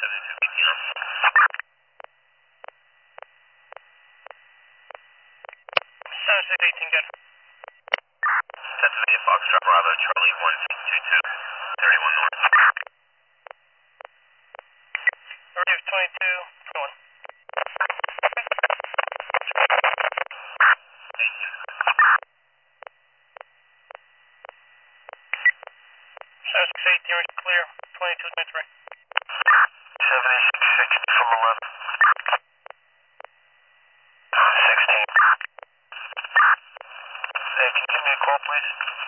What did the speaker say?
72 BTM. 7618, good. Pennsylvania Foxtrot Bravo, Charlie 122, 31 North. Review 22, 21. Thank you. 7618, we're clear. 22, 23. 7660 from 11. 16. Hey, can you give me a call, please?